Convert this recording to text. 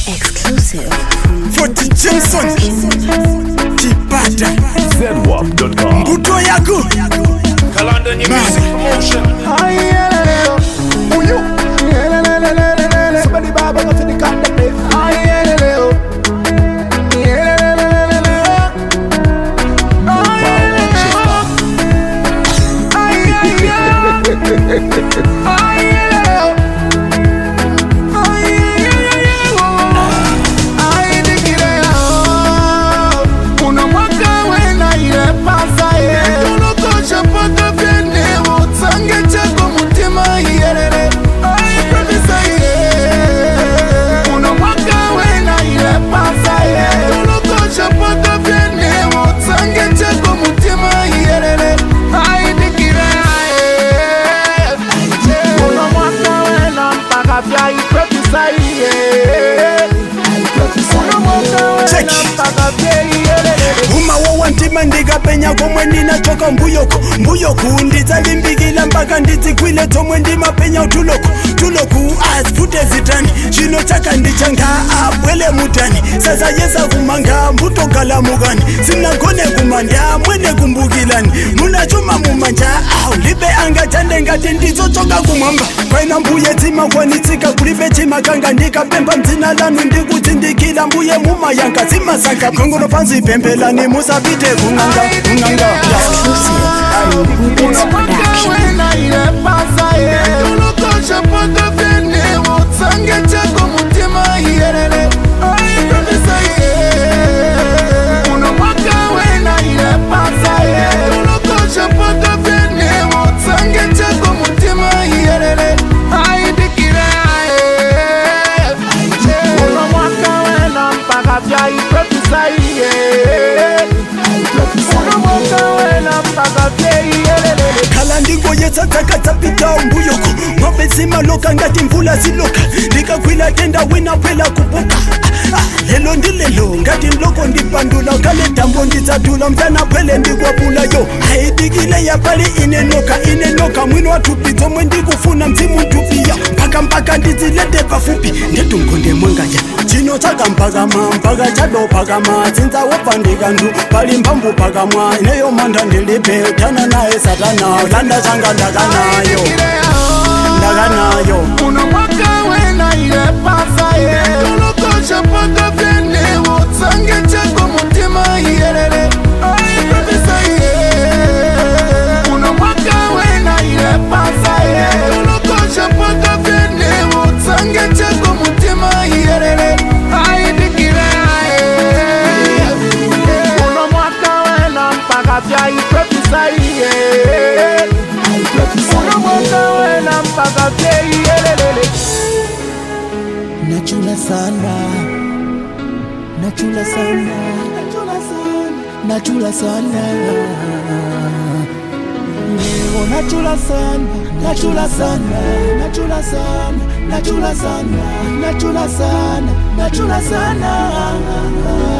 Exclusive. 40 Jameson Kipata ZWAP.com. Mbuto yako Kalanda New Music Promotion. Somebody baba go to the contemplate. Ndika penya komwe ndinachoka mbuyoko nditsalimbikila mpaka ndidzikwile tomwe ndimapenya tuloku asifute zitani chino chaka ndichanga abwele mutani sasa yesa kumanga mbutogala mukani sinagone kumanda mwene kumbukilani munachuma mumanja libe angachande ngati ndidzochoka kumwamba kwaina mbuye dzima kwanitsika kulibe chimakanga ndikapemba mdzina lanu ndikutsindikila mbuye mumayanga zimasanga kongono pansi pembelani musapite kunganga Exclusive. Rubens Production. khala ndingoyetsa dzakatsapita mbuyoko mapesima loka ngati mvula ziloka ndikakwila tenda wina phela kupuka lelo ndilelo ngati mloko ndipandula kale dambo ndidzadula mtana phele ndikwapulayo ayidikile yapali inenoka mwino wathupidzo mwe ndikufuna mzimu ntupiya mpaka ndidzilete pafupi ndetungonde mwangaya chino chakampaka chadophakama dzinza wopandika ndu pali mphamvu pakamwa ineyo manda ndilibe thana naye satana landa changa ndakanayo Una mwaka wena ile pasa ye Ulokosha paka vyene Wotsange chako mutima yelele Profesa ye Una mwaka wena ile pasa ye Ulokosha paka vyene Wotsange chako mutima yelele Aidikire Una mwaka wena mpaka vya profesa ye Una mwaka wena mpaka vya yelele Nachula sana Nachula sana Nachula sana Leo nachula sana Nachula sana Nachula sana Nachula sana Nachula sana Nachula sana